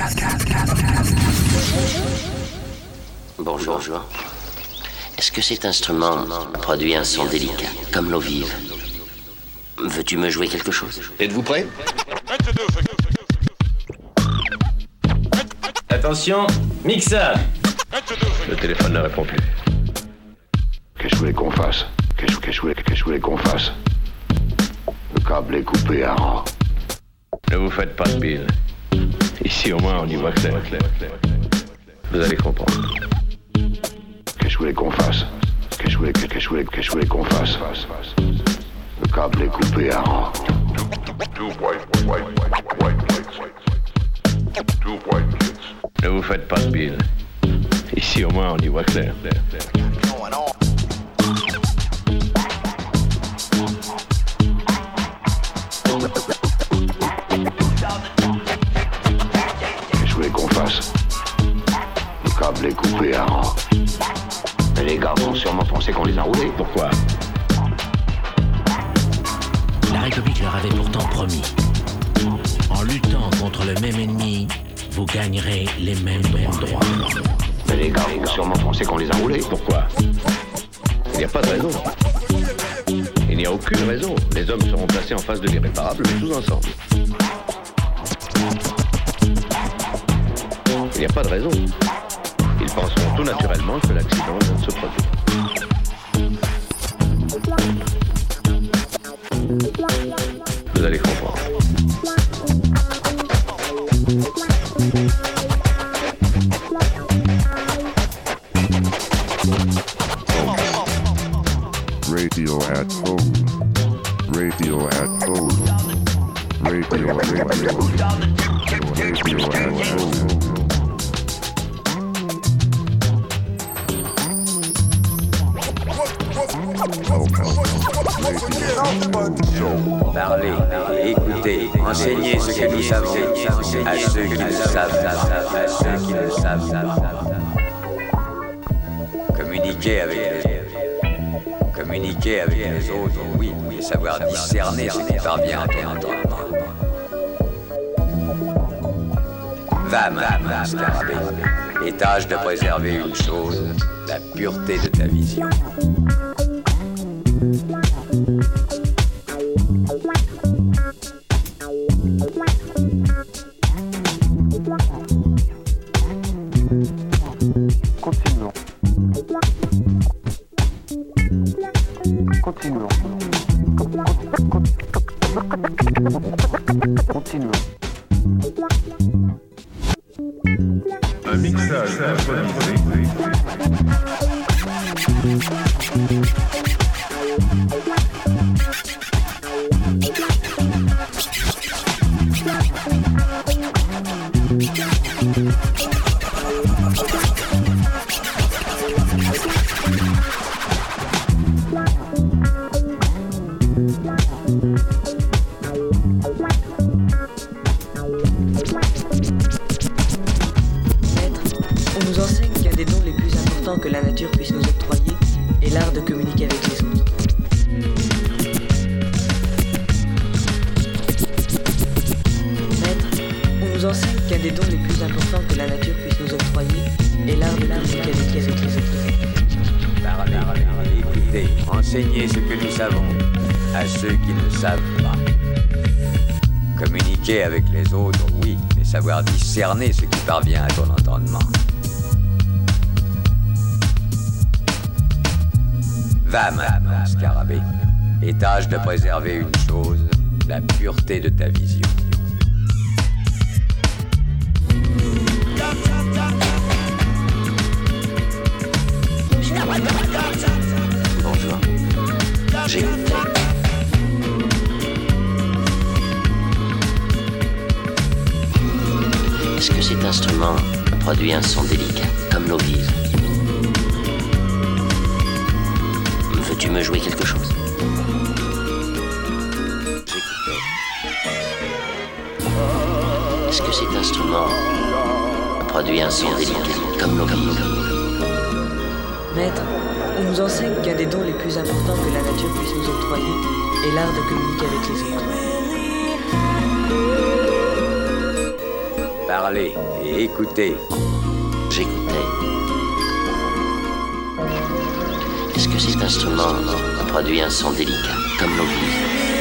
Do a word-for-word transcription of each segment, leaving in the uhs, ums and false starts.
Bonjour. Bonjour. Est-ce que cet instrument produit un son délicat, comme l'eau vive? Veux-tu me jouer quelque chose? Êtes-vous prêt? Attention, mixage. Le téléphone ne répond plus. Qu'est-ce que je voulais qu'on fasse? Qu'est-ce que je voulais, qu'est-ce que je voulais qu'on fasse? Le câble est coupé à ras. Ne vous faites pas de bile. Ici au moins on y voit clair. Vous allez comprendre. Qu'est-ce que je voulais qu'on fasse? Qu'est-ce que je voulais, qu'est-ce que je voulais, qu'est-ce que je voulais qu'on fasse? Le câble est coupé à ras. Ne vous faites pas de bile. Ici au moins on y voit clair. Qu'est-ce que je voulais qu'on fasse? Le câble est coupé à ras. Mais les gars vont sûrement penser qu'on les a roulés. Pourquoi? La République leur avait pourtant promis. En luttant contre le même ennemi, vous gagnerez les mêmes droits. Mais les gars vont sûrement penser qu'on les a roulés. Pourquoi? Il n'y a pas de raison. Il n'y a aucune raison. Les hommes seront placés en face de l'irréparable, mais tous ensemble. Il n'y a pas de raison. Ils penseront tout naturellement que l'accident vient de se produire. Vous allez comprendre. Radio at home. Radio at home. Radio, radio. Radio at home. Parlez, écoutez, enseignez ce que nous savons à ceux qui le savent, à ceux qui le savent. Communiquer avec les autres. Communiquer avec les autres, oui, et savoir discerner ce qui parvient à ton entendement. Va, ma scarabée, et tâche de préserver une chose, la pureté de ta vision. Continuons. Continuons. Continuons. Un mixage synchronisé. Que la nature puisse nous octroyer est l'art de communiquer avec les autres. Maître, on nous enseigne qu'un des dons les plus importants que la nature puisse nous octroyer est l'art de communiquer avec les autres. Parlez, parlez, écoutez, enseignez ce que nous savons à ceux qui ne savent pas. Communiquer avec les autres, oui, mais savoir discerner ce qui parvient à ton entendement. Va, ma scarabée, et tâche de préserver une chose, la pureté de ta vision. Bonjour. J'ai... Est-ce que cet instrument produit un son délicat, comme l'eau vive? Veux-tu me jouer quelque chose? Est-ce que cet instrument produit un son délicat, comme l'eau vive? Maître, on nous enseigne qu'un des dons les plus importants que la nature puisse nous octroyer est l'art de communiquer avec les autres. Parlez et écoutez. J'écoutais. Est-ce que cet instrument produit un son délicat, comme l'eau vive?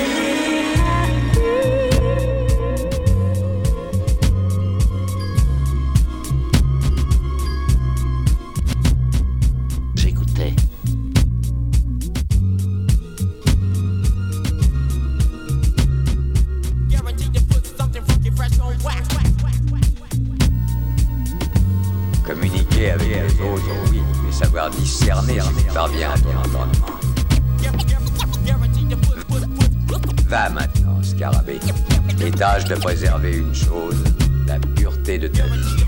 Communiquer avec les autres, oui, mais savoir discerner si tu parviens à ton entendement. Va maintenant, Scarabée, et tâche de préserver une chose, la pureté de ta vie.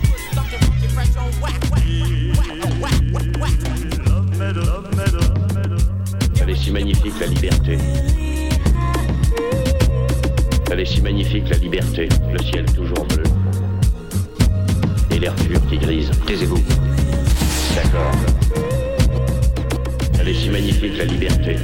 Elle est si magnifique, la liberté. Elle est si magnifique, la liberté, le ciel toujours bleu. Et l'air pur qui grise. Taisez-vous. D'accord. Elle est si magnifique, la liberté.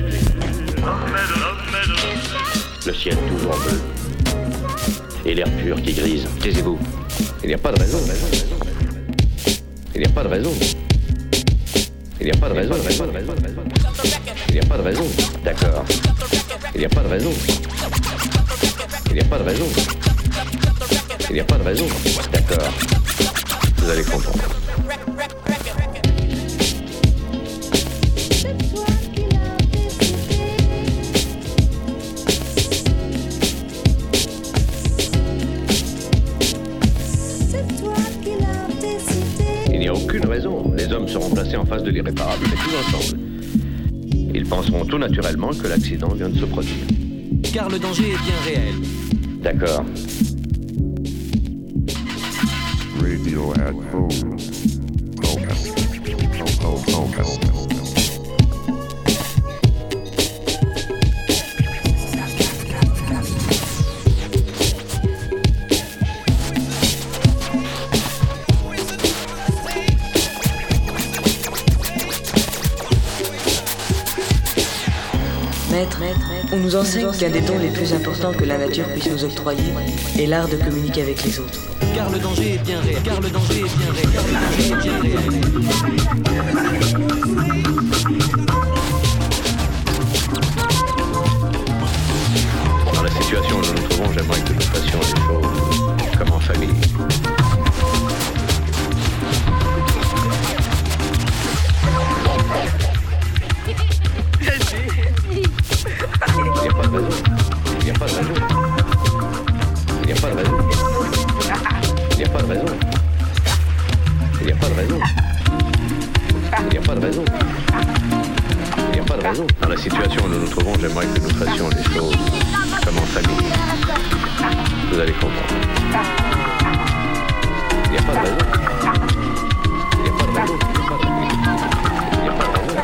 Le ciel toujours bleu. Et l'air pur qui grise. Taisez-vous. Il n'y a pas de raison. Il n'y a pas de raison. Il n'y a pas de raison. Il n'y a pas de raison. D'accord. Il n'y a pas de raison. Il n'y a pas de raison. Il n'y a pas de raison. D'accord. Vous allez comprendre. Il n'y a aucune raison. Les hommes seront placés en face de l'irréparable, mais tous ensemble. Ils penseront tout naturellement que l'accident vient de se produire. Car le danger est bien réel. D'accord. Radio at home. Focus. Oh, oh, focus. Maître, on nous enseigne qu'un des dons les plus importants que la nature puisse nous octroyer est l'art de communiquer avec les autres. Car le danger est bien réel. Car le danger est bien réel. Car le danger est bien réel. Dans la situation où nous nous trouvons, j'aimerais que nous fassions les choses comme en famille. Il n'y a pas de raison. Il n'y a pas de raison. Il n'y a pas de raison. Il n'y a pas de raison. Il n'y a pas de raison. Il n'y a pas de raison. Dans la situation où nous nous trouvons, j'aimerais que nous fassions les choses comme en famille. Vous allez comprendre. Il n'y a pas de raison. Il n'y a pas de raison. Il n'y a pas de raison. Il n'y a pas de raison.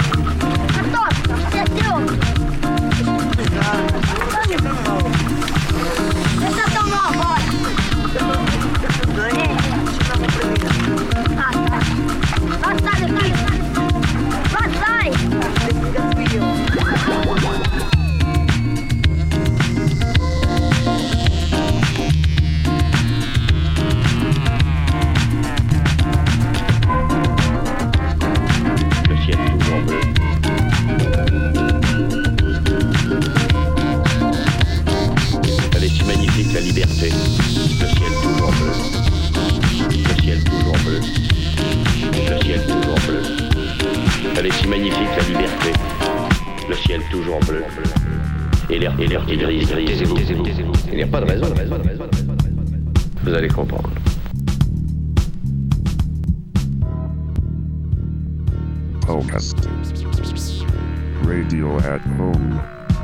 La liberté, le ciel toujours bleu, le ciel toujours bleu, le ciel toujours bleu. Elle est si magnifique, la liberté, le ciel toujours bleu, et l'air et l'air qui grise, grise. Taisez-vous, taisez-vous, taisez-vous. Il n'y a pas de raison, raison, raison. Vous allez comprendre. Focus. Radio at home.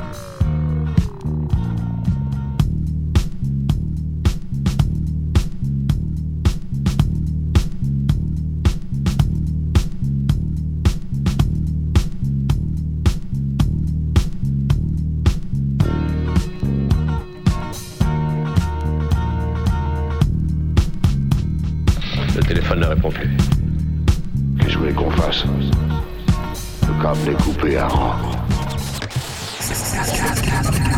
Le téléphone ne répond plus. Qu'est-ce que je voulais qu'on fasse? Le câble est coupé à rang.